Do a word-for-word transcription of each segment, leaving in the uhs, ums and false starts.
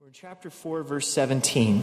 We're in chapter four, verse seventeen.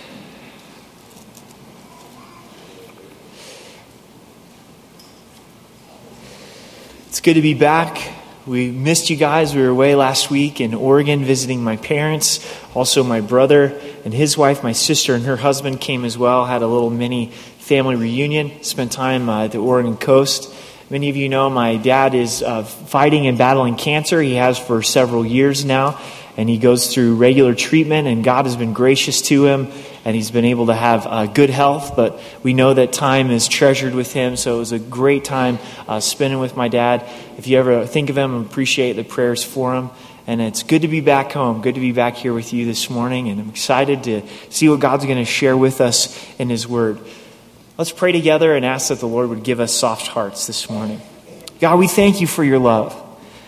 It's good to be back. We missed you guys. We were away last week in Oregon visiting my parents. Also my brother and his wife, my sister and her husband came as well. Had a little mini family reunion. Spent time uh, at the Oregon coast. Many of you know my dad is uh, fighting and battling cancer. He has for several years now. And he goes through regular treatment, and God has been gracious to him, and he's been able to have uh, good health. But we know that time is treasured with him, so it was a great time uh, spending with my dad. If you ever think of him, I appreciate the prayers for him. And it's good to be back home, good to be back here with you this morning, and I'm excited to see what God's going to share with us in his word. Let's pray together and ask that the Lord would give us soft hearts this morning. God, we thank you for your love.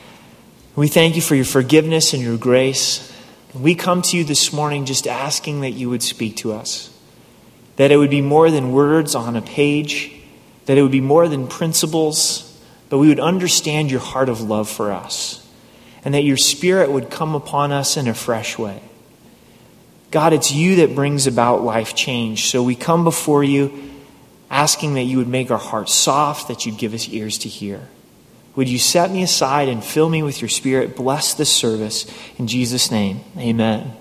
We thank you for your forgiveness and your grace. We come to you this morning just asking that you would speak to us. That it would be more than words on a page. That it would be more than principles. But we would understand your heart of love for us. And that your Spirit would come upon us in a fresh way. God, it's you that brings about life change. So we come before you asking that you would make our hearts soft, that you'd give us ears to hear. Would you set me aside and fill me with your Spirit? Bless this service. In Jesus' name, amen.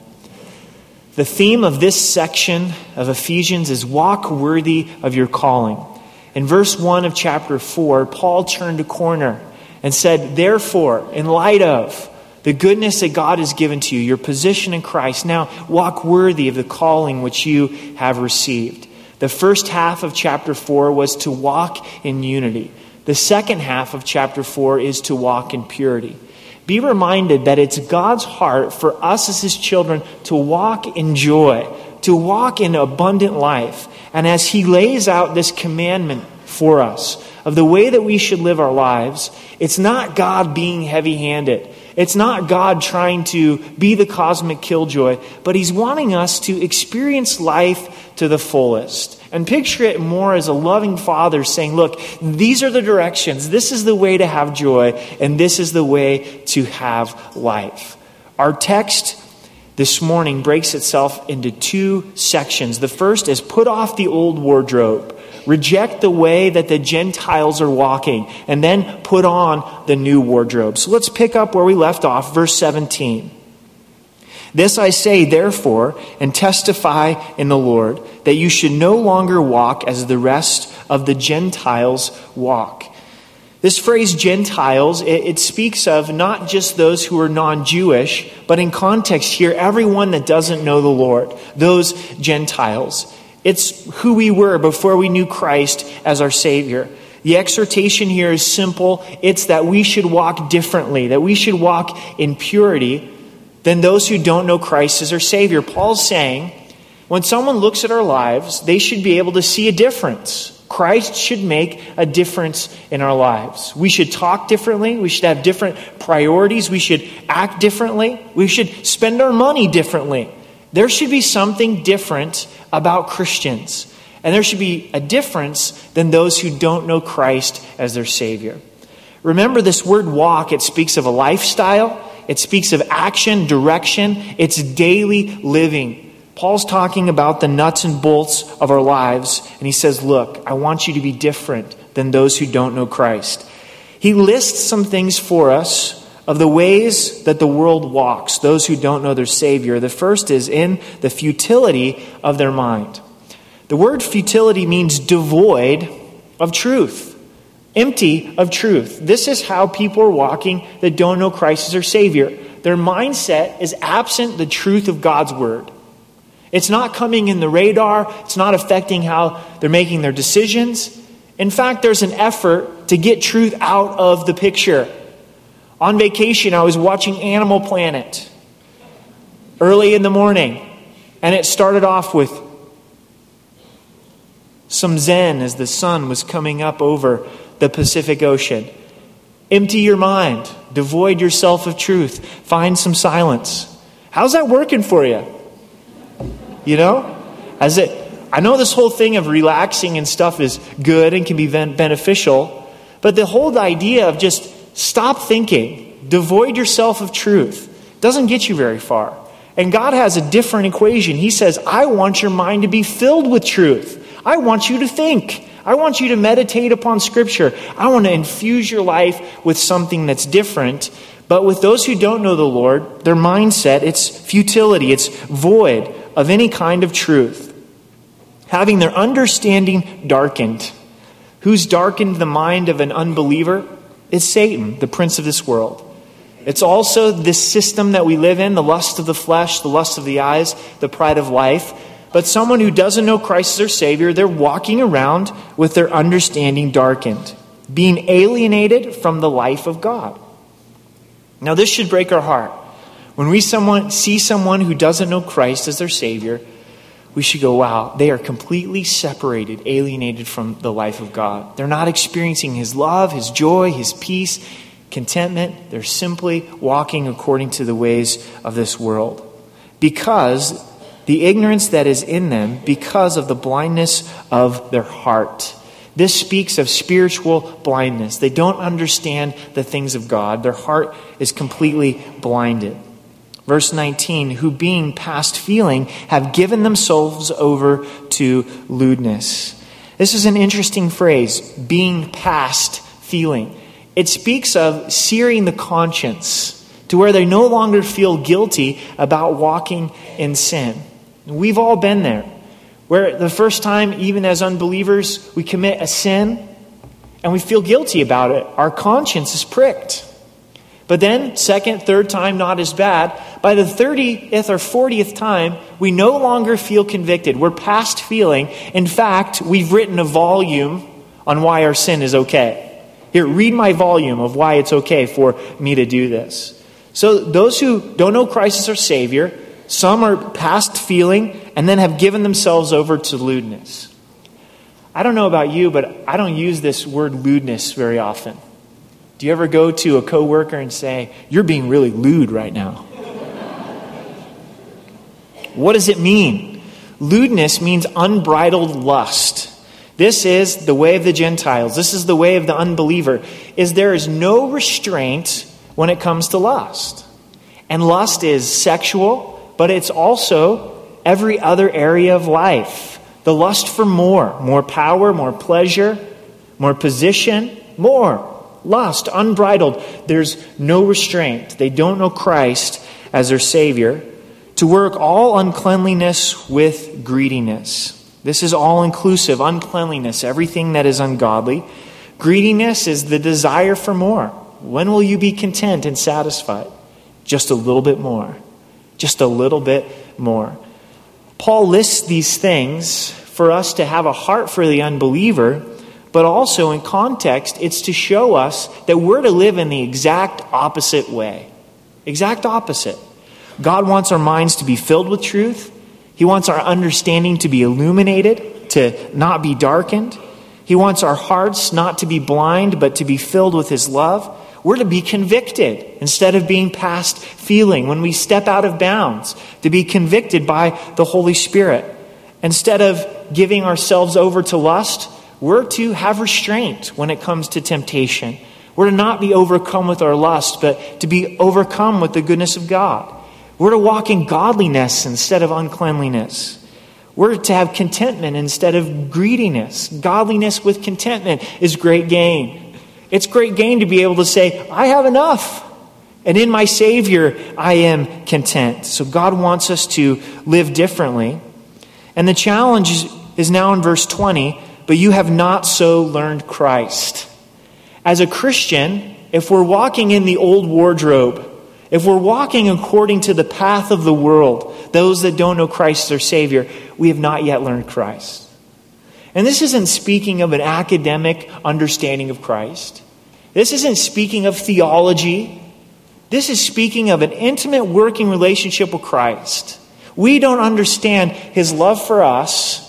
The theme of this section of Ephesians is walk worthy of your calling. In verse one of chapter four, Paul turned a corner and said, therefore, in light of the goodness that God has given to you, your position in Christ, now walk worthy of the calling which you have received. The first half of chapter four was to walk in unity. The second half of chapter four is to walk in purity. Be reminded that it's God's heart for us as his children to walk in joy, to walk in abundant life. And as he lays out this commandment for us of the way that we should live our lives, it's not God being heavy-handed. It's not God trying to be the cosmic killjoy, but he's wanting us to experience life to the fullest. And picture it more as a loving father saying, look, these are the directions. This is the way to have joy, and this is the way to have life. Our text this morning breaks itself into two sections. The first is put off the old wardrobe. Reject the way that the Gentiles are walking, and then put on the new wardrobe. So let's pick up where we left off, verse seventeen. This I say, therefore, and testify in the Lord, that you should no longer walk as the rest of the Gentiles walk. This phrase Gentiles, it, it speaks of not just those who are non-Jewish, but in context here, everyone that doesn't know the Lord, those Gentiles. It's who we were before we knew Christ as our Savior. The exhortation here is simple. It's that we should walk differently, that we should walk in purity than those who don't know Christ as our Savior. Paul's saying, when someone looks at our lives, they should be able to see a difference. Christ should make a difference in our lives. We should talk differently. We should have different priorities. We should act differently. We should spend our money differently. There should be something different about Christians. And there should be a difference than those who don't know Christ as their Savior. Remember, this word walk, it speaks of a lifestyle. It speaks of action, direction. It's daily living. Paul's talking about the nuts and bolts of our lives. And he says, look, I want you to be different than those who don't know Christ. He lists some things for us of the ways that the world walks, those who don't know their Savior. The first is in the futility of their mind. The word futility means devoid of truth. Empty of truth. This is how people are walking that don't know Christ as their Savior. Their mindset is absent the truth of God's Word. It's not coming in the radar. It's not affecting how they're making their decisions. In fact, there's an effort to get truth out of the picture. On vacation, I was watching Animal Planet early in the morning, and it started off with some zen as the sun was coming up over the Pacific Ocean. Empty your mind. Devoid yourself of truth. Find some silence. How's that working for you? You know? As it, I know this whole thing of relaxing and stuff is good and can be beneficial, but the whole idea of just stop thinking, devoid yourself of truth, doesn't get you very far. And God has a different equation. He says, I want your mind to be filled with truth. I want you to think. I want you to meditate upon Scripture. I want to infuse your life with something that's different. But with those who don't know the Lord, their mindset, it's futility. It's void of any kind of truth. Having their understanding darkened. Who's darkened the mind of an unbeliever? It's Satan, the prince of this world. It's also this system that we live in, the lust of the flesh, the lust of the eyes, the pride of life. But someone who doesn't know Christ as their Savior, they're walking around with their understanding darkened, being alienated from the life of God. Now this should break our heart. When we someone see someone who doesn't know Christ as their Savior, we should go, wow, they are completely separated, alienated from the life of God. They're not experiencing His love, His joy, His peace, contentment. They're simply walking according to the ways of this world. Because the ignorance that is in them, because of the blindness of their heart. This speaks of spiritual blindness. They don't understand the things of God. Their heart is completely blinded. Verse nineteen, who being past feeling have given themselves over to lewdness. This is an interesting phrase, being past feeling. It speaks of searing the conscience to where they no longer feel guilty about walking in sin. We've all been there, where the first time, even as unbelievers, we commit a sin and we feel guilty about it. Our conscience is pricked. But then, second, third time, not as bad. By the thirtieth or fortieth time, we no longer feel convicted. We're past feeling. In fact, we've written a volume on why our sin is okay. Here, read my volume of why it's okay for me to do this. So those who don't know Christ as their Savior, some are past feeling and then have given themselves over to lewdness. I don't know about you, but I don't use this word lewdness very often. Do you ever go to a coworker and say, you're being really lewd right now? What does it mean? Lewdness means unbridled lust. This is the way of the Gentiles. This is the way of the unbeliever. Is there is no restraint when it comes to lust. And lust is sexual, but it's also every other area of life. The lust for more, more power, more pleasure, more position, more. Lust, unbridled. There's no restraint. They don't know Christ as their Savior. To work all uncleanliness with greediness. This is all inclusive. Uncleanliness, everything that is ungodly. Greediness is the desire for more. When will you be content and satisfied? Just a little bit more. Just a little bit more. Paul lists these things for us to have a heart for the unbeliever, but also in context, it's to show us that we're to live in the exact opposite way. Exact opposite. God wants our minds to be filled with truth. He wants our understanding to be illuminated, to not be darkened. He wants our hearts not to be blind, but to be filled with His love. We're to be convicted instead of being past feeling. When we step out of bounds, to be convicted by the Holy Spirit. Instead of giving ourselves over to lust, we're to have restraint when it comes to temptation. We're to not be overcome with our lust, but to be overcome with the goodness of God. We're to walk in godliness instead of uncleanliness. We're to have contentment instead of greediness. Godliness with contentment is great gain. It's great gain to be able to say, I have enough. And in my Savior, I am content. So God wants us to live differently. And the challenge is now in verse twenty, but you have not so learned Christ. As a Christian, if we're walking in the old wardrobe, if we're walking according to the path of the world, those that don't know Christ as their Savior, we have not yet learned Christ. And this isn't speaking of an academic understanding of Christ. This isn't speaking of theology. This is speaking of an intimate working relationship with Christ. We don't understand His love for us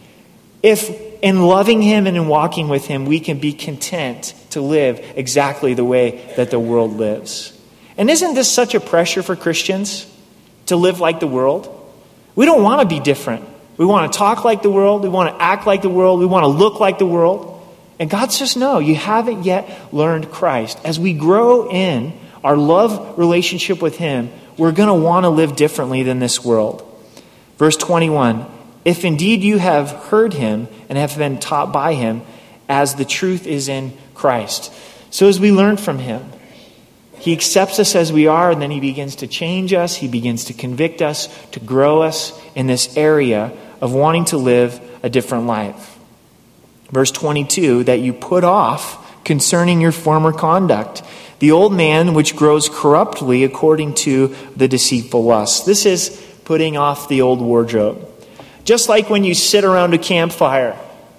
if in loving Him and in walking with Him, we can be content to live exactly the way that the world lives. And isn't this such a pressure for Christians to live like the world? We don't want to be different. We want to talk like the world. We want to act like the world. We want to look like the world. And God says, no, you haven't yet learned Christ. As we grow in our love relationship with Him, we're going to want to live differently than this world. Verse twenty-one, if indeed you have heard him and have been taught by him, as the truth is in Christ. So as we learn from him, he accepts us as we are, and then he begins to change us. He begins to convict us, to grow us in this area of wanting to live a different life. Verse twenty-two, that you put off concerning your former conduct, the old man which grows corruptly according to the deceitful lust. This is putting off the old wardrobe. Just like when you sit around a campfire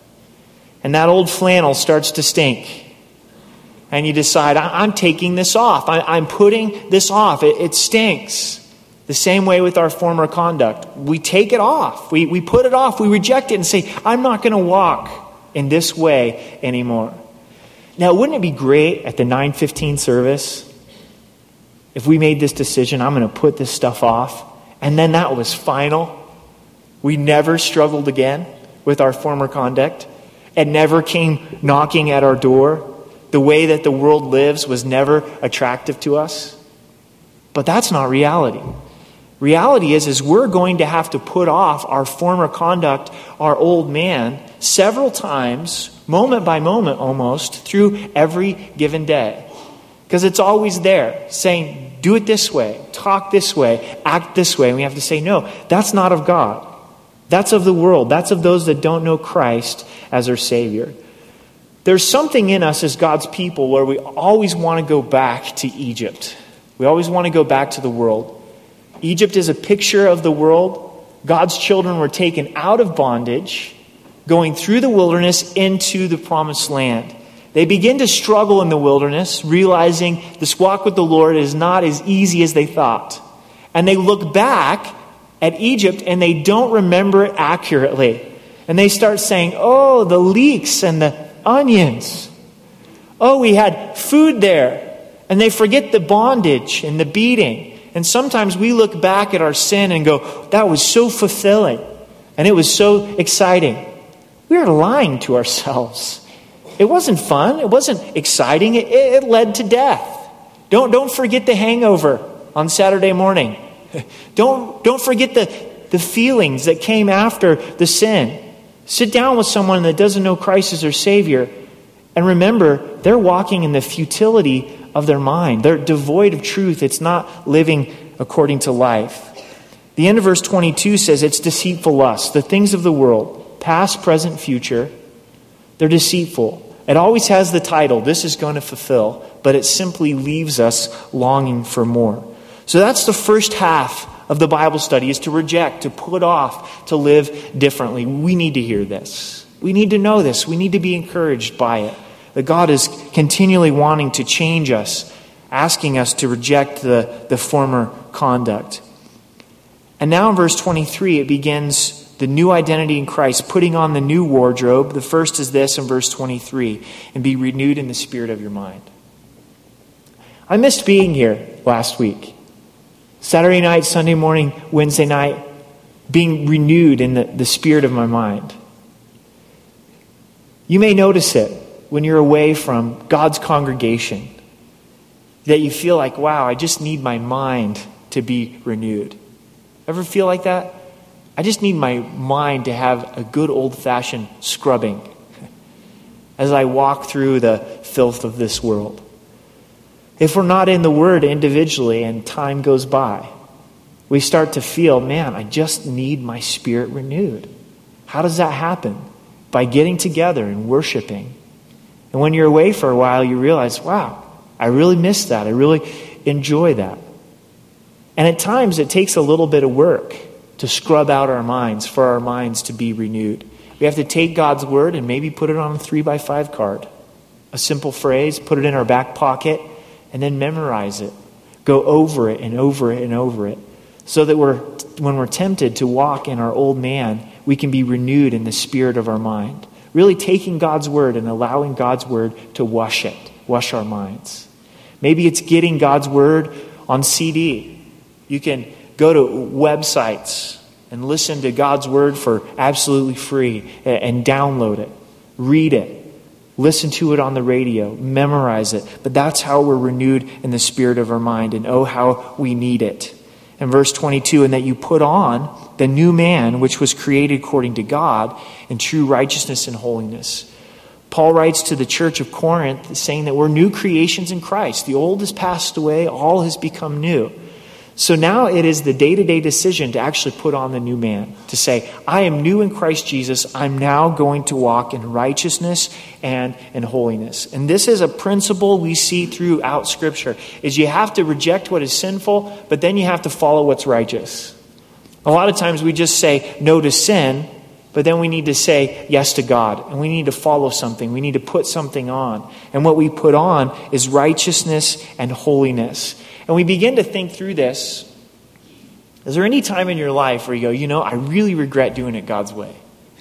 and that old flannel starts to stink. And you decide, I'm taking this off. I'm putting this off. It, it stinks. The same way with our former conduct. We take it off. We, we put it off. We reject it and say, I'm not going to walk in this way anymore. Now, wouldn't it be great at the nine fifteen service if we made this decision, I'm going to put this stuff off, and then that was final? We never struggled again with our former conduct. It never came knocking at our door. The way that the world lives was never attractive to us. But that's not reality. Reality is, is we're going to have to put off our former conduct, our old man, several times, moment by moment almost, through every given day. Because it's always there, saying, do it this way, talk this way, act this way. And we have to say, no, that's not of God. That's of the world. That's of those that don't know Christ as their Savior. There's something in us as God's people where we always want to go back to Egypt. We always want to go back to the world. Egypt is a picture of the world. God's children were taken out of bondage, going through the wilderness into the promised land. They begin to struggle in the wilderness, realizing this walk with the Lord is not as easy as they thought. And they look back at Egypt and they don't remember it accurately. And they start saying, oh, the leeks and the onions. Oh, we had food there. And they forget the bondage and the beating. And sometimes we look back at our sin and go, that was so fulfilling. And it was so exciting. We are lying to ourselves. It wasn't fun. It wasn't exciting. It, it led to death. Don't, don't forget the hangover on Saturday morning. Don't, don't forget the, the feelings that came after the sin. Sit down with someone that doesn't know Christ as their Savior and remember they're walking in the futility of their mind. They're devoid of truth. It's not living according to life. The end of verse twenty-two says it's deceitful lust. The things of the world, past, present, future, they're deceitful. It always has the title, this is going to fulfill, but it simply leaves us longing for more. So that's the first half of the Bible study, is to reject, to put off, to live differently. We need to hear this. We need to know this. We need to be encouraged by it. That God is continually wanting to change us, asking us to reject the, the former conduct. And now in verse twenty-three, it begins the new identity in Christ, putting on the new wardrobe. The first is this in verse twenty-three, and be renewed in the spirit of your mind. I missed being here last week. Saturday night, Sunday morning, Wednesday night, being renewed in the, the spirit of my mind. You may notice it when you're away from God's congregation, that you feel like, wow, I just need my mind to be renewed. Ever feel like that? I just need my mind to have a good old-fashioned scrubbing as I walk through the filth of this world. If we're not in the Word individually and time goes by, we start to feel, man, I just need my spirit renewed. How does that happen? By getting together and worshiping. And when you're away for a while, you realize, wow, I really miss that. I really enjoy that. And at times it takes a little bit of work to scrub out our minds, for our minds to be renewed. We have to take God's Word and maybe put it on a three by five card. A simple phrase, put it in our back pocket, and then memorize it. Go over it and over it and over it. So that we're, when we're tempted to walk in our old man, we can be renewed in the spirit of our mind. Really taking God's Word and allowing God's Word to wash it, wash our minds. Maybe it's getting God's Word on C D. You can go to websites and listen to God's Word for absolutely free and download it, read it. Listen to it on the radio, memorize it. But that's how we're renewed in the spirit of our mind. And oh, how we need it. In verse twenty-two, and that you put on the new man, which was created according to God in true righteousness and holiness. Paul writes to the church of Corinth saying that we're new creations in Christ. The old has passed away, all has become new. So now it is the day-to-day decision to actually put on the new man. To say, I am new in Christ Jesus. I'm now going to walk in righteousness and in holiness. And this is a principle we see throughout Scripture. Is you have to reject what is sinful, but then you have to follow what's righteous. A lot of times we just say no to sin, but then we need to say yes to God. And we need to follow something. We need to put something on. And what we put on is righteousness and holiness. And we begin to think through this. Is there any time in your life where you go, you know, I really regret doing it God's way?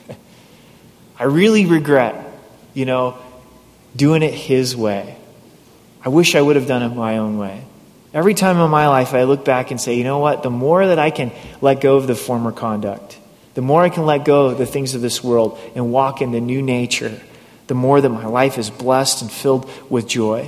I really regret, you know, doing it His way. I wish I would have done it my own way. Every time in my life I look back and say, you know what? The more that I can let go of the former conduct, the more I can let go of the things of this world and walk in the new nature, the more that my life is blessed and filled with joy.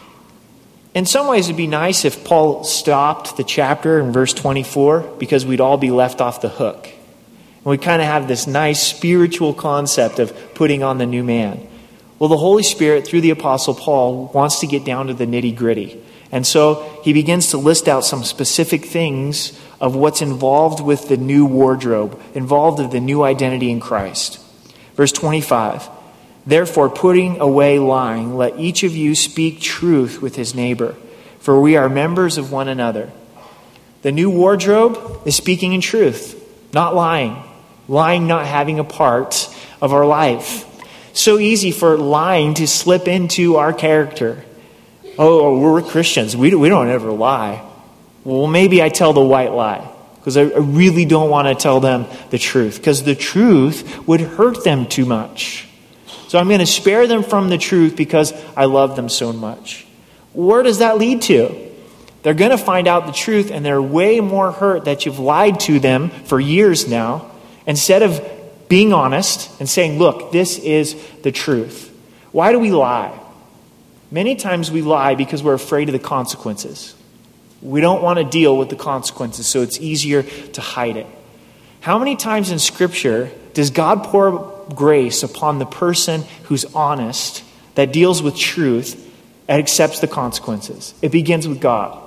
In some ways, it'd be nice if Paul stopped the chapter in verse twenty-four, because we'd all be left off the hook. And we kind of have this nice spiritual concept of putting on the new man. Well, the Holy Spirit, through the Apostle Paul, wants to get down to the nitty-gritty. And so he begins to list out some specific things of what's involved with the new wardrobe, involved with the new identity in Christ. Verse twenty-five. Therefore, putting away lying, let each of you speak truth with his neighbor, for we are members of one another. The new wardrobe is speaking in truth, not lying. Lying not having a part of our life. So easy for lying to slip into our character. Oh, we're Christians. We we don't ever lie. Well, maybe I tell the white lie, because I really don't want to tell them the truth, because the truth would hurt them too much. So I'm going to spare them from the truth because I love them so much. Where does that lead to? They're going to find out the truth, and they're way more hurt that you've lied to them for years now, instead of being honest and saying, look, this is the truth. Why do we lie? Many times we lie because we're afraid of the consequences. We don't want to deal with the consequences, so it's easier to hide it. How many times in Scripture does God pour grace upon the person who's honest, that deals with truth, and accepts the consequences? It begins with God.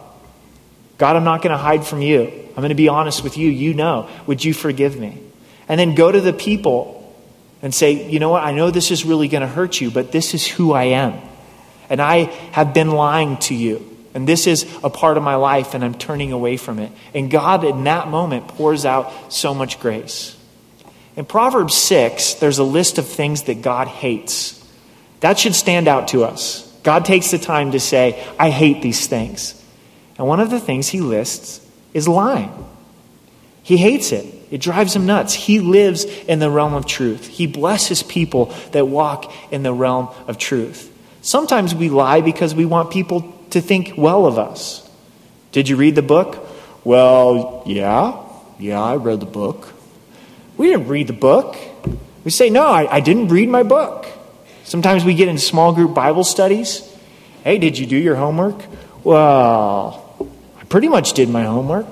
God, I'm not going to hide from you. I'm going to be honest with you. You know. Would you forgive me? And then go to the people and say, you know what? I know this is really going to hurt you, but this is who I am. And I have been lying to you. And this is a part of my life, and I'm turning away from it. And God, in that moment, pours out so much grace. In Proverbs six, there's a list of things that God hates. That should stand out to us. God takes the time to say, I hate these things. And one of the things he lists is lying. He hates it. It drives him nuts. He lives in the realm of truth. He blesses people that walk in the realm of truth. Sometimes we lie because we want people to think well of us. Did you read the book? Well, yeah. Yeah, I read the book. We didn't read the book. We say, no, I, I didn't read my book. Sometimes we get into small group Bible studies. Hey, did you do your homework? Well, I pretty much did my homework.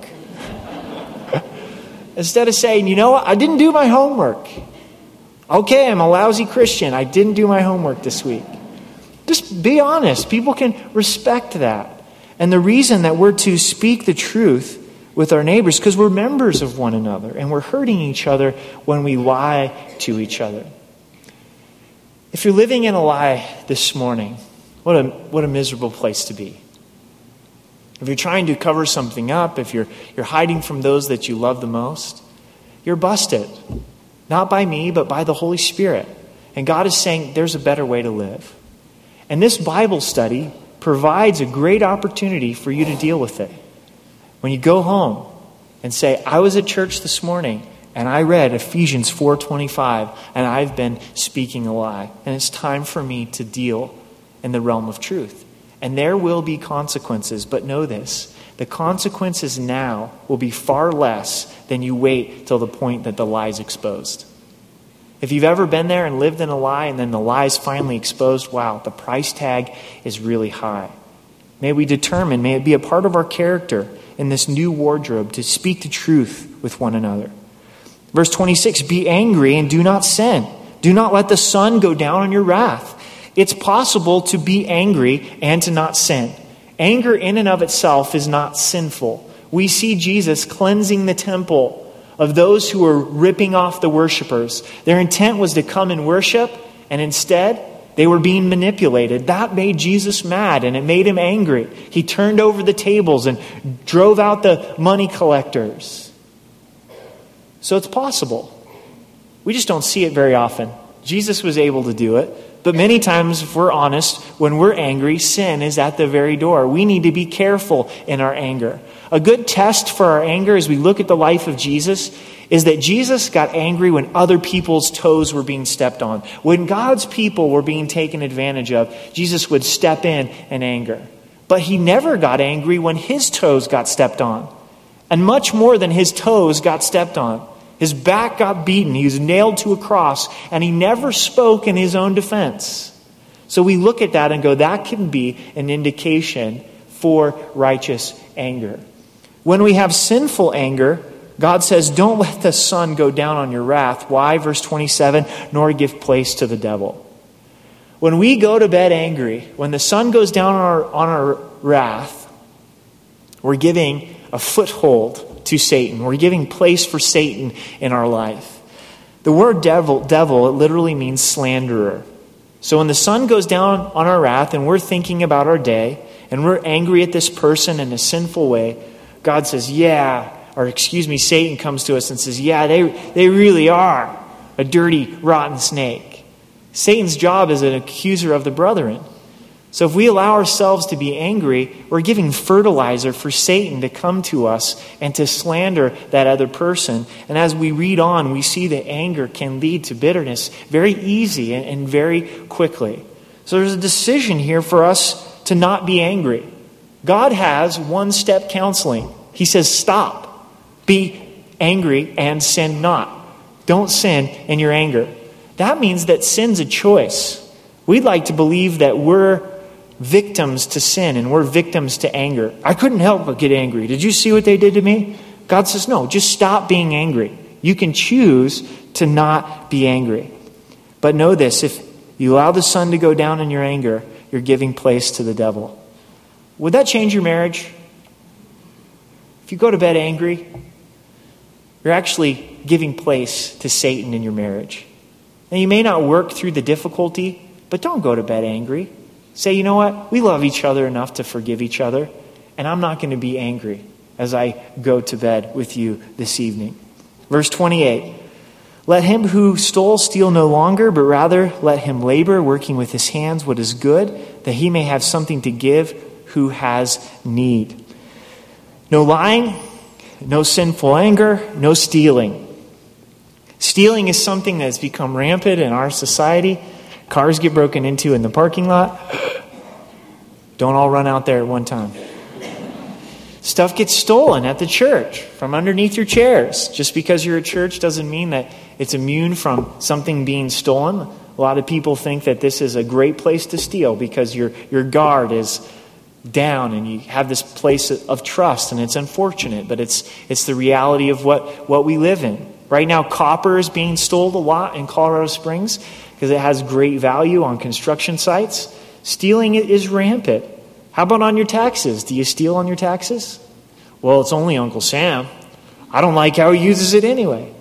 Instead of saying, you know what, I didn't do my homework. Okay, I'm a lousy Christian. I didn't do my homework this week. Just be honest. People can respect that. And the reason that we're to speak the truth with our neighbors, because we're members of one another, and we're hurting each other when we lie to each other. If you're living in a lie this morning, what a what a miserable place to be. If you're trying to cover something up, if you're you're hiding from those that you love the most, you're busted. Not by me, but by the Holy Spirit. And God is saying there's a better way to live. And this Bible study provides a great opportunity for you to deal with it. When you go home and say, I was at church this morning and I read Ephesians four twenty-five and I've been speaking a lie. And it's time for me to deal in the realm of truth. And there will be consequences, but know this. The consequences now will be far less than you wait till the point that the lie is exposed. If you've ever been there and lived in a lie and then the lie is finally exposed, wow, the price tag is really high. May we determine, may it be a part of our character in this new wardrobe to speak the truth with one another. Verse twenty-six, be angry and do not sin. Do not let the sun go down on your wrath. It's possible to be angry and to not sin. Anger in and of itself is not sinful. We see Jesus cleansing the temple of those who were ripping off the worshipers. Their intent was to come and worship, and instead they were being manipulated. That made Jesus mad, and it made him angry. He turned over the tables and drove out the money collectors. So it's possible. We just don't see it very often. Jesus was able to do it. But many times, if we're honest, when we're angry, sin is at the very door. We need to be careful in our anger. A good test for our anger as we look at the life of Jesus is that Jesus got angry when other people's toes were being stepped on. When God's people were being taken advantage of, Jesus would step in in anger. But he never got angry when his toes got stepped on. And much more than his toes got stepped on. His back got beaten. He was nailed to a cross. And he never spoke in his own defense. So we look at that and go, that can be an indication for righteous anger. When we have sinful anger, God says, don't let the sun go down on your wrath. Why? Verse twenty-seven, nor give place to the devil. When we go to bed angry, when the sun goes down on our, on our wrath, we're giving a foothold to Satan. We're giving place for Satan in our life. The word devil, devil, it literally means slanderer. So when the sun goes down on our wrath and we're thinking about our day and we're angry at this person in a sinful way, God says, yeah, or excuse me, Satan comes to us and says, yeah, they, they really are a dirty, rotten snake. Satan's job is an accuser of the brethren. So if we allow ourselves to be angry, we're giving fertilizer for Satan to come to us and to slander that other person. And as we read on, we see that anger can lead to bitterness very easy and, and very quickly. So there's a decision here for us to not be angry. God has one-step counseling. He says, stop. Be angry and sin not. Don't sin in your anger. That means that sin's a choice. We'd like to believe that we're victims to sin and we're victims to anger. I couldn't help but get angry. Did you see what they did to me? God says, no, just stop being angry. You can choose to not be angry. But know this, if you allow the sun to go down in your anger, you're giving place to the devil. Would that change your marriage? If you go to bed angry, you're actually giving place to Satan in your marriage. Now, you may not work through the difficulty, but don't go to bed angry. Say, you know what? We love each other enough to forgive each other, and I'm not going to be angry as I go to bed with you this evening. Verse twenty-eight, let him who stole steal no longer, but rather let him labor, working with his hands what is good, that he may have something to give who has need. No lying, no sinful anger, no stealing. Stealing is something that's become rampant in our society. Cars get broken into in the parking lot. Don't all run out there at one time. Stuff gets stolen at the church from underneath your chairs. Just because you're a church doesn't mean that it's immune from something being stolen. A lot of people think that this is a great place to steal because your, your guard is down and you have this place of trust, and it's unfortunate, but it's it's the reality of what, what we live in. Right now, copper is being stolen a lot in Colorado Springs because it has great value on construction sites. Stealing is rampant. How about on your taxes? Do you steal on your taxes? Well, it's only Uncle Sam. I don't like how he uses it anyway.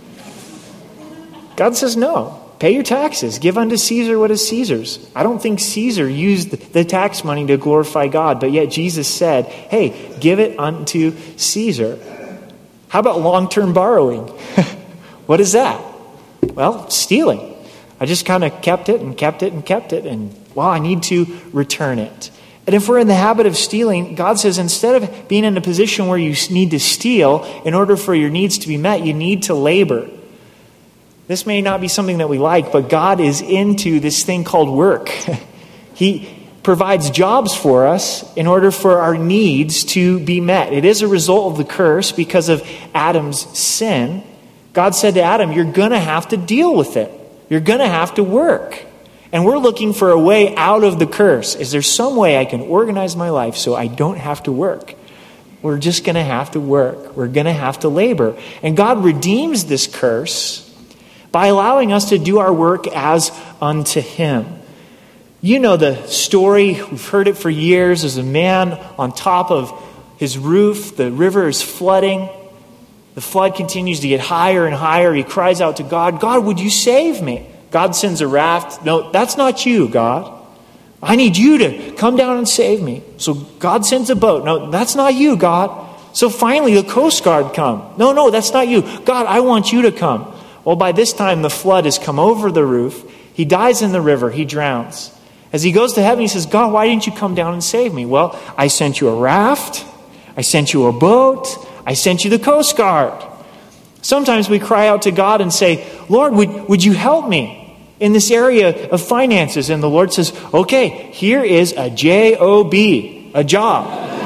God says no. Pay your taxes. Give unto Caesar what is Caesar's. I don't think Caesar used the tax money to glorify God, but yet Jesus said, hey, give it unto Caesar. How about long-term borrowing? What is that? Well, stealing. I just kind of kept it and kept it and kept it, and, well, I need to return it. And if we're in the habit of stealing, God says instead of being in a position where you need to steal in order for your needs to be met, you need to labor. This may not be something that we like, but God is into this thing called work. He provides jobs for us in order for our needs to be met. It is a result of the curse because of Adam's sin. God said to Adam, you're going to have to deal with it. You're going to have to work. And we're looking for a way out of the curse. Is there some way I can organize my life so I don't have to work? We're just going to have to work. We're going to have to labor. And God redeems this curse by allowing us to do our work as unto him. You know the story. We've heard it for years. There's a man on top of his roof. The river is flooding. The flood continues to get higher and higher. He cries out to God, God, would you save me? God sends a raft. No, that's not you, God. I need you to come down and save me. So God sends a boat. No, that's not you, God. So finally the Coast Guard come. No, no, that's not you. God, I want you to come. Well, by this time the flood has come over the roof. He dies in the river. He drowns. As he goes to heaven, he says, God, why didn't you come down and save me? Well, I sent you a raft. I sent you a boat. I sent you the Coast Guard. Sometimes we cry out to God and say, Lord, would, would you help me in this area of finances? And the Lord says, okay, here is a J O B, a job.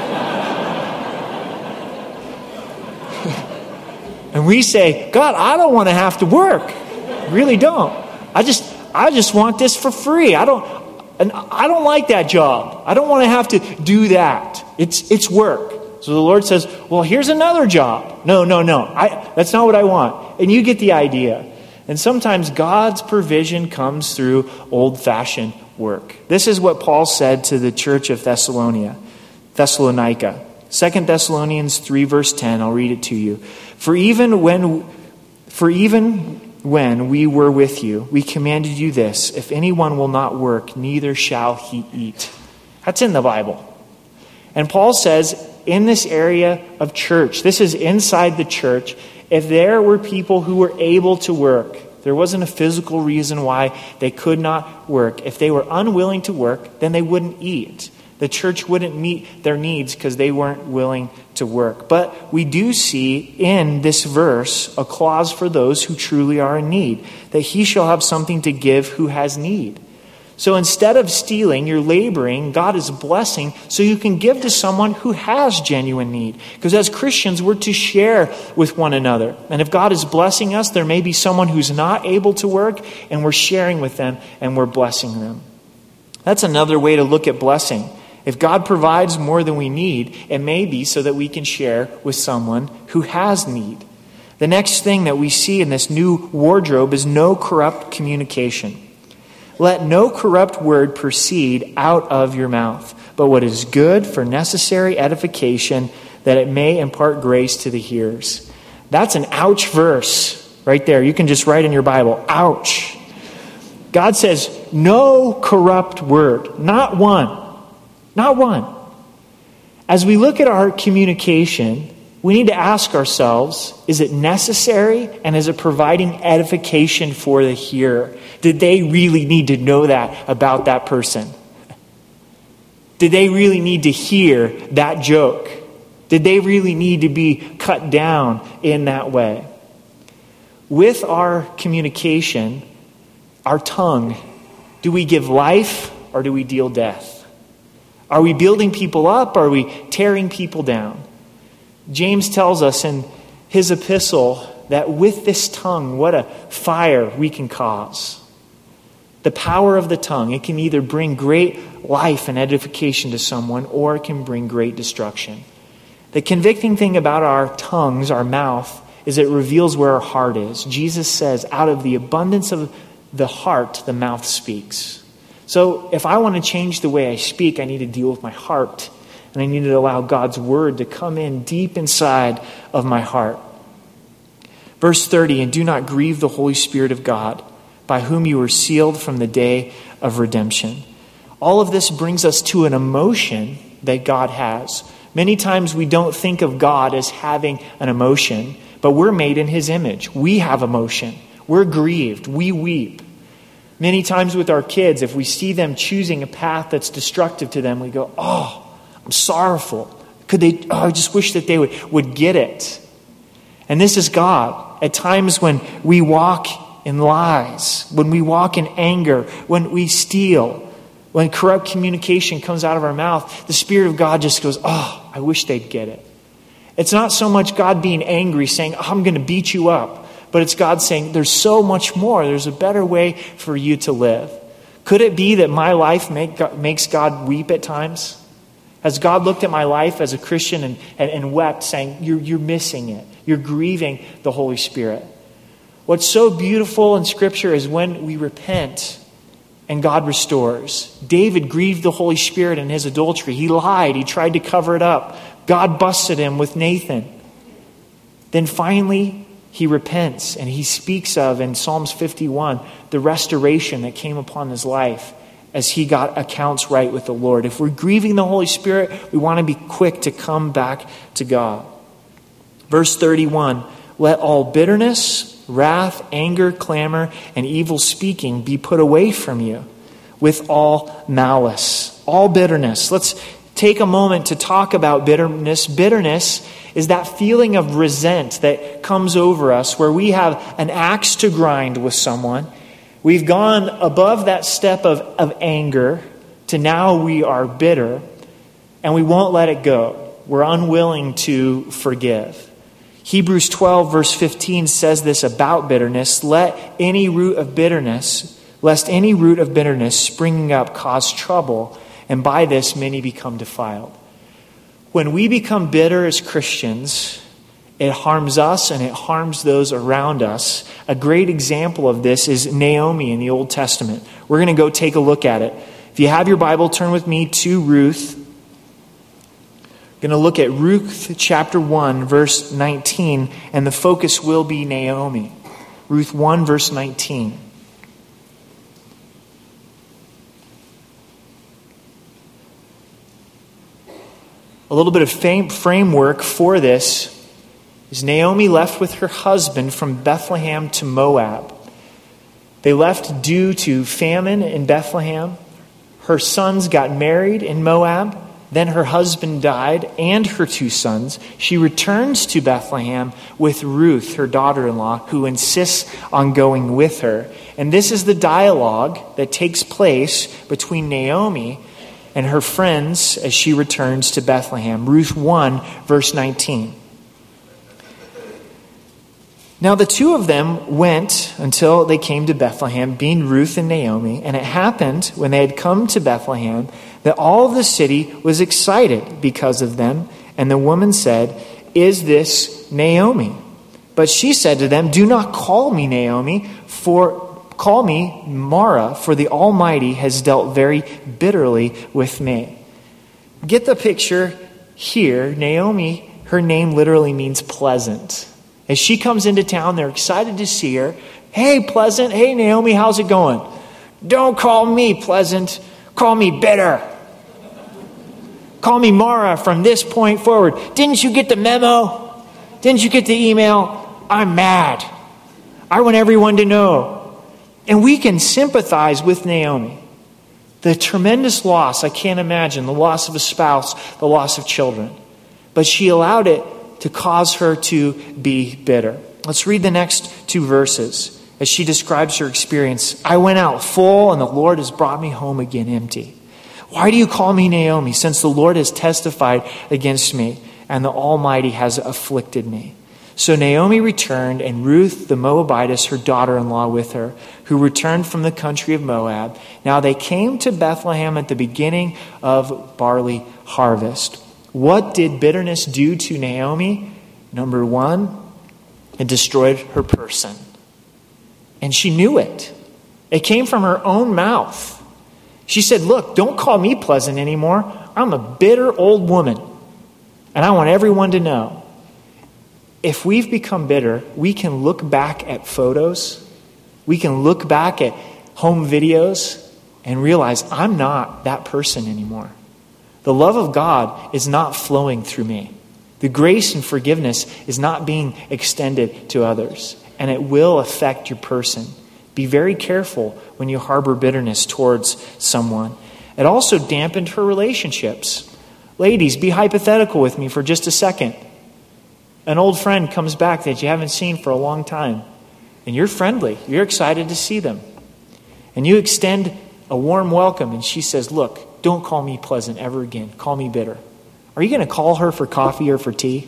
And we say, God, I don't want to have to work. I really don't. I just, I just want this for free. I don't, and I don't like that job. I don't want to have to do that. It's, it's work. So the Lord says, well, here's another job. No, no, no. I, that's not what I want. And you get the idea. And sometimes God's provision comes through old-fashioned work. This is what Paul said to the church of Thessalonica. Thessalonica. Second Thessalonians three, verse ten. I'll read it to you. For even when, for even when we were with you, we commanded you this: if anyone will not work, neither shall he eat. That's in the Bible. And Paul says, in this area of church, this is inside the church, if there were people who were able to work, there wasn't a physical reason why they could not work. If they were unwilling to work, then they wouldn't eat. The church wouldn't meet their needs because they weren't willing to work. But we do see in this verse a clause for those who truly are in need, that he shall have something to give who has need. So instead of stealing, you're laboring, God is blessing, so you can give to someone who has genuine need. Because as Christians, we're to share with one another. And if God is blessing us, there may be someone who's not able to work, and we're sharing with them, and we're blessing them. That's another way to look at blessing. If God provides more than we need, it may be so that we can share with someone who has need. The next thing that we see in this new wardrobe is no corrupt communication. Let no corrupt word proceed out of your mouth, but what is good for necessary edification, that it may impart grace to the hearers. That's an ouch verse right there. You can just write in your Bible, ouch. God says, no corrupt word. Not one. Not one. As we look at our communication, we need to ask ourselves, is it necessary and is it providing edification for the hearer? Did they really need to know that about that person? Did they really need to hear that joke? Did they really need to be cut down in that way? With our communication, our tongue, do we give life or do we deal death? Are we building people up or are we tearing people down? James tells us in his epistle that with this tongue, what a fire we can cause. The power of the tongue, it can either bring great life and edification to someone or it can bring great destruction. The convicting thing about our tongues, our mouth, is it reveals where our heart is. Jesus says, out of the abundance of the heart, the mouth speaks. So if I want to change the way I speak, I need to deal with my heart. And I need to allow God's word to come in deep inside of my heart. Verse thirty, and do not grieve the Holy Spirit of God, by whom you were sealed from the day of redemption. All of this brings us to an emotion that God has. Many times we don't think of God as having an emotion, but we're made in his image. We have emotion. We're grieved. We weep. Many times with our kids, if we see them choosing a path that's destructive to them, we go, oh, I'm sorrowful. Could they, oh, I just wish that they would, would get it. And this is God. At times when we walk in lies, when we walk in anger, when we steal, when corrupt communication comes out of our mouth, the Spirit of God just goes, oh, I wish they'd get it. It's not so much God being angry, saying, oh, I'm going to beat you up. But it's God saying, there's so much more. There's a better way for you to live. Could it be that my life make God, makes God weep at times? Has God looked at my life as a Christian and, and, and wept, saying, you're, you're missing it. You're grieving the Holy Spirit. What's so beautiful in Scripture is when we repent and God restores. David grieved the Holy Spirit in his adultery. He lied. He tried to cover it up. God busted him with Nathan. Then finally, he repents and he speaks of, in Psalms fifty-one, the restoration that came upon his life as he got accounts right with the Lord. If we're grieving the Holy Spirit, we want to be quick to come back to God. Verse thirty-one, let all bitterness, wrath, anger, clamor, and evil speaking be put away from you with all malice. All bitterness. Let's take a moment to talk about bitterness. Bitterness is that feeling of resent that comes over us where we have an axe to grind with someone. We've gone above that step of, of anger to now we are bitter, and we won't let it go. We're unwilling to forgive. Hebrews twelve verse fifteen says this about bitterness. Let any root of bitterness, lest any root of bitterness springing up cause trouble, and by this many become defiled. When we become bitter as Christians, it harms us and it harms those around us. A great example of this is Naomi in the Old Testament. We're going to go take a look at it. If you have your Bible, turn with me to Ruth. We're going to look at Ruth chapter one, verse nineteen, and the focus will be Naomi. Ruth one, verse nineteen. A little bit of fame, framework for this is Naomi left with her husband from Bethlehem to Moab. They left due to famine in Bethlehem. Her sons got married in Moab. Then her husband died and her two sons. She returns to Bethlehem with Ruth, her daughter-in-law, who insists on going with her. And this is the dialogue that takes place between Naomi and her friends as she returns to Bethlehem. Ruth one, verse nineteen. Now the two of them went until they came to Bethlehem, being Ruth and Naomi. And it happened, when they had come to Bethlehem, that all of the city was excited because of them. And the woman said, "Is this Naomi?" But she said to them, "Do not call me Naomi, for call me Mara, for the Almighty has dealt very bitterly with me." Get the picture here. Naomi, her name literally means pleasant. As she comes into town, they're excited to see her. "Hey, Pleasant. Hey, Naomi, how's it going?" "Don't call me Pleasant. Call me bitter. Call me Mara from this point forward. Didn't you get the memo? Didn't you get the email? I'm mad. I want everyone to know." And we can sympathize with Naomi. The tremendous loss, I can't imagine, the loss of a spouse, the loss of children. But she allowed it to cause her to be bitter. Let's read the next two verses as she describes her experience. "I went out full, and the Lord has brought me home again empty. Why do you call me Naomi, since the Lord has testified against me, and the Almighty has afflicted me?" So Naomi returned, and Ruth the Moabitess, her daughter-in-law, with her, who returned from the country of Moab. Now they came to Bethlehem at the beginning of barley harvest. What did bitterness do to Naomi? Number one, it destroyed her person. And she knew it. It came from her own mouth. She said, "Look, don't call me Pleasant anymore. I'm a bitter old woman. And I want everyone to know." If we've become bitter, we can look back at photos. We can look back at home videos and realize I'm not that person anymore. The love of God is not flowing through me. The grace and forgiveness is not being extended to others. And it will affect your person. Be very careful when you harbor bitterness towards someone. It also dampened her relationships. Ladies, be hypothetical with me for just a second. An old friend comes back that you haven't seen for a long time. And you're friendly. You're excited to see them. And you extend a warm welcome. And she says, "Look, don't call me Pleasant ever again. Call me bitter." Are you going to call her for coffee or for tea?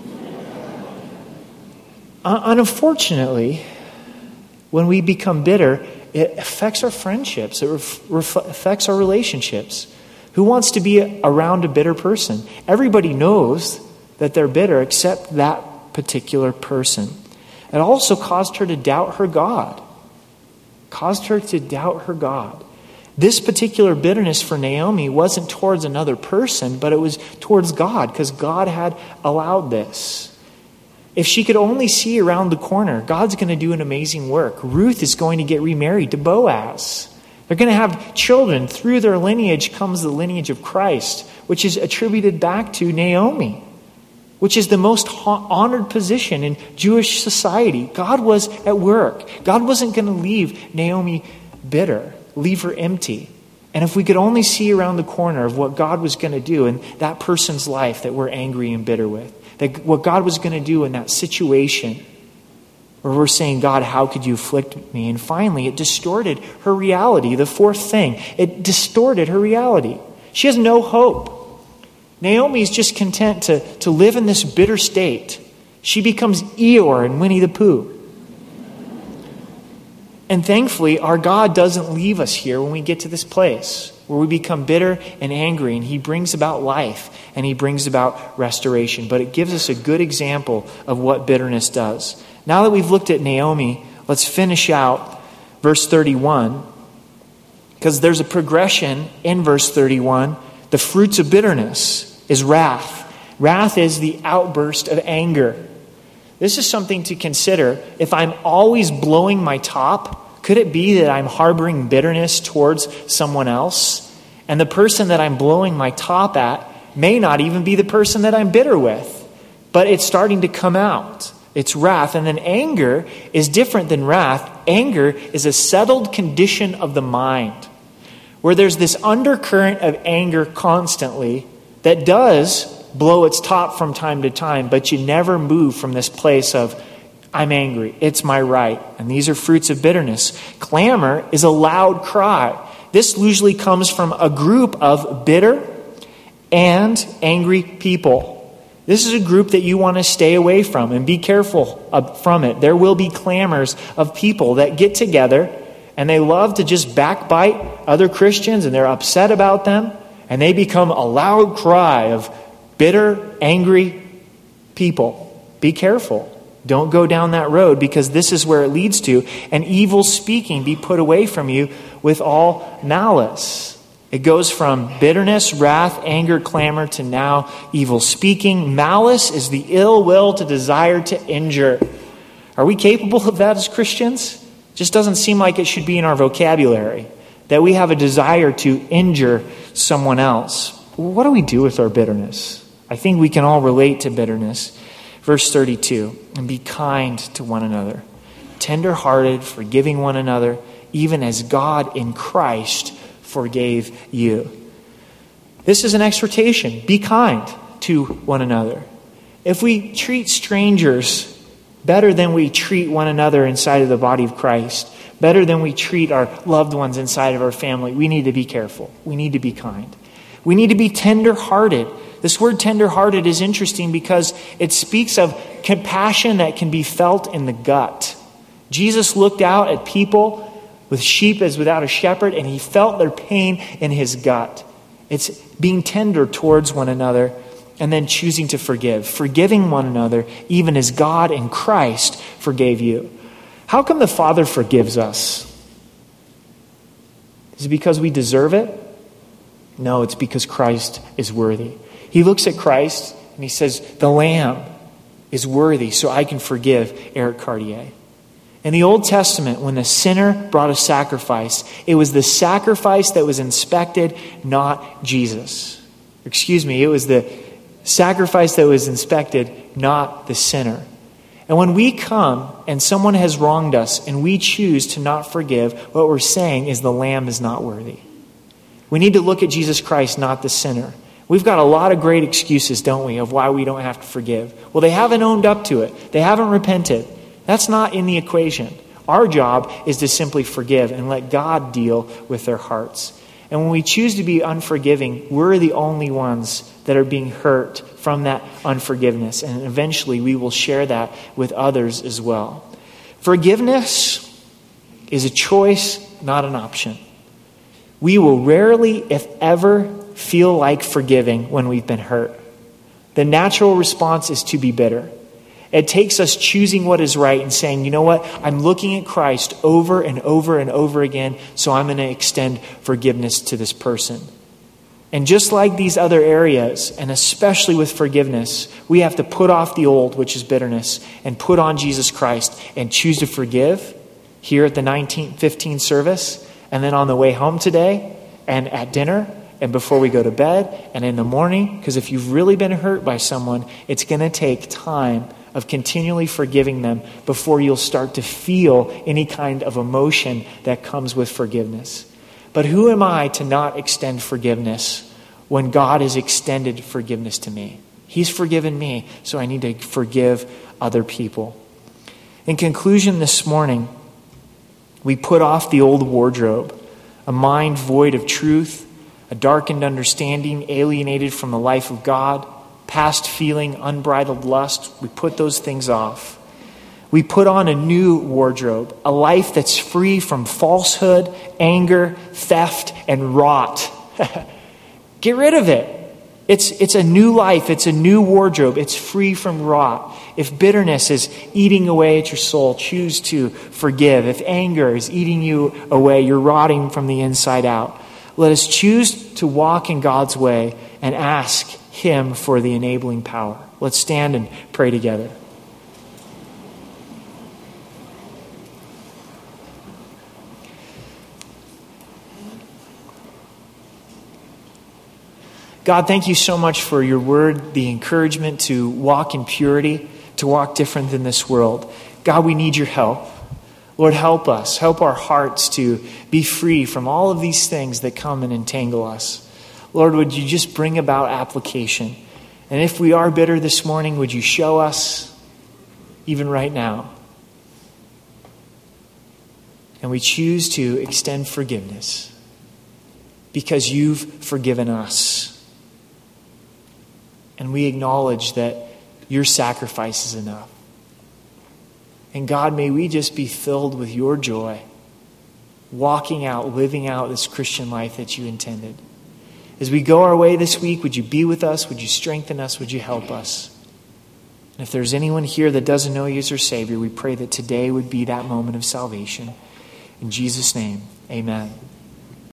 uh, unfortunately, when we become bitter, it affects our friendships. It ref- ref- affects our relationships. Who wants to be around a bitter person? Everybody knows that they're bitter except that particular person. It also caused her to doubt her God. Caused her to doubt her God. This particular bitterness for Naomi wasn't towards another person, but it was towards God, because God had allowed this. If she could only see around the corner, God's going to do an amazing work. Ruth is going to get remarried to Boaz. They're going to have children. Through their lineage comes the lineage of Christ, which is attributed back to Naomi, which is the most honored position in Jewish society. God was at work. God wasn't going to leave Naomi bitter, leave her empty. And if we could only see around the corner of what God was going to do in that person's life that we're angry and bitter with, that what God was going to do in that situation, where we're saying, God, how could you afflict me? And finally, it distorted her reality. The fourth thing, it distorted her reality. She has no hope. Naomi is just content to, to live in this bitter state. She becomes Eeyore and Winnie the Pooh. And thankfully, our God doesn't leave us here when we get to this place where we become bitter and angry, and he brings about life and he brings about restoration. But it gives us a good example of what bitterness does. Now that we've looked at Naomi, let's finish out verse thirty-one, because there's a progression in verse thirty-one. The fruits of bitterness is wrath. Wrath is the outburst of anger. This is something to consider. If I'm always blowing my top, could it be that I'm harboring bitterness towards someone else? And the person that I'm blowing my top at may not even be the person that I'm bitter with, but it's starting to come out. It's wrath. And then anger is different than wrath. Anger is a settled condition of the mind, where there's this undercurrent of anger constantly that does blow its top from time to time, but you never move from this place of, I'm angry, it's my right. And these are fruits of bitterness. Clamor is a loud cry. This usually comes from a group of bitter and angry people. This is a group that you want to stay away from and be careful from it. There will be clamors of people that get together and they love to just backbite other Christians, and they're upset about them, and they become a loud cry of bitter, angry people. Be careful. Don't go down that road, because this is where it leads to. And evil speaking be put away from you with all malice. It goes from bitterness, wrath, anger, clamor to now evil speaking. Malice is the ill will to desire to injure. Are we capable of that as Christians? Just doesn't seem like it should be in our vocabulary, that we have a desire to injure someone else. What do we do with our bitterness? I think we can all relate to bitterness. Verse thirty-two, and be kind to one another, tender-hearted, forgiving one another, even as God in Christ forgave you. This is an exhortation. Be kind to one another. If we treat strangers better than we treat one another inside of the body of Christ, better than we treat our loved ones inside of our family, we need to be careful. We need to be kind. We need to be tender-hearted. This word tender-hearted is interesting because it speaks of compassion that can be felt in the gut. Jesus looked out at people with sheep as without a shepherd, and he felt their pain in his gut. It's being tender towards one another and then choosing to forgive. Forgiving one another, even as God in Christ forgave you. How come the Father forgives us? Is it because we deserve it? No, it's because Christ is worthy. He looks at Christ and he says, the Lamb is worthy, so I can forgive Eric Cartier. In the Old Testament, when the sinner brought a sacrifice, it was the sacrifice that was inspected, not Jesus. Excuse me, it was the sacrifice that was inspected, not the sinner. And when we come and someone has wronged us and we choose to not forgive, what we're saying is the Lamb is not worthy. We need to look at Jesus Christ, not the sinner. We've got a lot of great excuses, don't we, of why we don't have to forgive. Well, they haven't owned up to it. They haven't repented. That's not in the equation. Our job is to simply forgive and let God deal with their hearts. And when we choose to be unforgiving, we're the only ones that are being hurt from that unforgiveness. And eventually we will share that with others as well. Forgiveness is a choice, not an option. We will rarely, if ever, feel like forgiving when we've been hurt. The natural response is to be bitter. It takes us choosing what is right and saying, you know what, I'm looking at Christ over and over and over again, so I'm going to extend forgiveness to this person. And just like these other areas, and especially with forgiveness, we have to put off the old, which is bitterness, and put on Jesus Christ and choose to forgive here at the nineteen fifteen service, and then on the way home today, and at dinner, and before we go to bed, and in the morning. Because if you've really been hurt by someone, it's going to take time of continually forgiving them before you'll start to feel any kind of emotion that comes with forgiveness. But who am I to not extend forgiveness when God has extended forgiveness to me? He's forgiven me, so I need to forgive other people. In conclusion this morning, we put off the old wardrobe, a mind void of truth, a darkened understanding, alienated from the life of God, past feeling, unbridled lust. We put those things off. We put on a new wardrobe, a life that's free from falsehood, anger, theft, and rot. Get rid of it. It's, it's a new life. It's a new wardrobe. It's free from rot. If bitterness is eating away at your soul, choose to forgive. If anger is eating you away, you're rotting from the inside out. Let us choose to walk in God's way and ask Him for the enabling power. Let's stand and pray together. God, thank you so much for your word, the encouragement to walk in purity, to walk different than this world. God, we need your help. Lord, help us. Help our hearts to be free from all of these things that come and entangle us. Lord, would you just bring about application? And if we are bitter this morning, would you show us even right now? And we choose to extend forgiveness because you've forgiven us. And we acknowledge that your sacrifice is enough. And God, may we just be filled with your joy, walking out, living out this Christian life that you intended. As we go our way this week, would you be with us? Would you strengthen us? Would you help us? And if there's anyone here that doesn't know you as their Savior, we pray that today would be that moment of salvation. In Jesus' name, amen.